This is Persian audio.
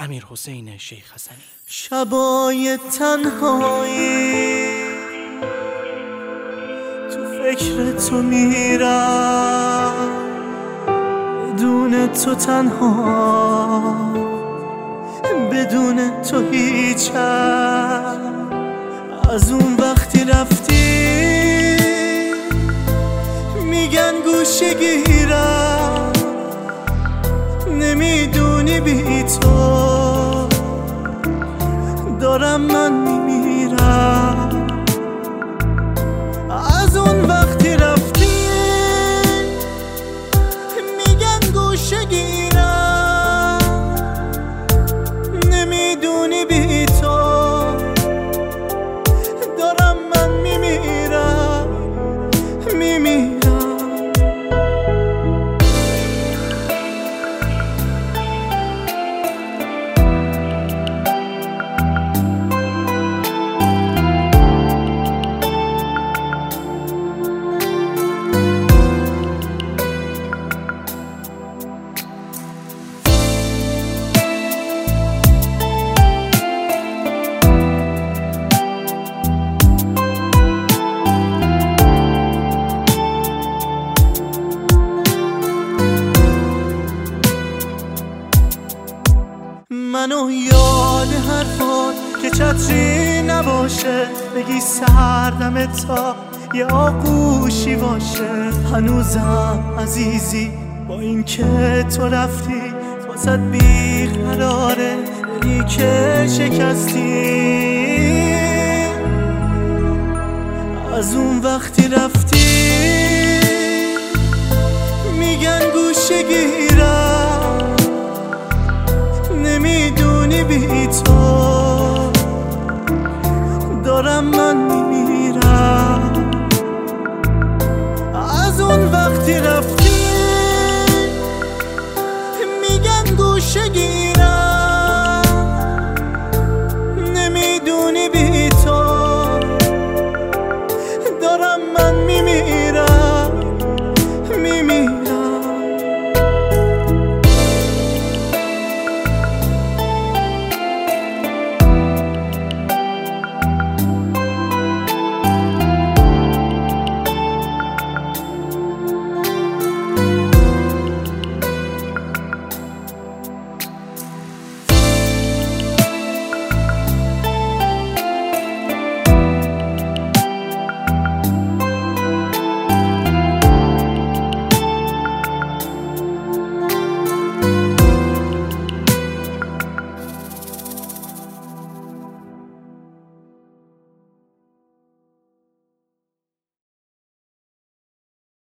امیرحسین شیخ حسنی. شبای تنهایی تو فکر تو میرم، بدون تو تنها، بدون تو هیچم. از اون وقتی رفتی میگن گوشه گیرم، نمیدونی بی تو دارم من میمیرم. از اون وقتی رفتی میگن گوشه گیرم، نمیدونی بی تو دارم من میمیرم. منو یاد حرفات که چتری نباشه، بگی سردم تا یه آغوشی باشه. هنوزم عزیزی با این که تو رفتی، واسه بیقراره دلی که شکستی. از اون وقتی رفتی میگن گوشه گیرم، نمیدونی بی تو دارم من میمیرم. از اون وقتی رفتی میگن گوشه گیرم،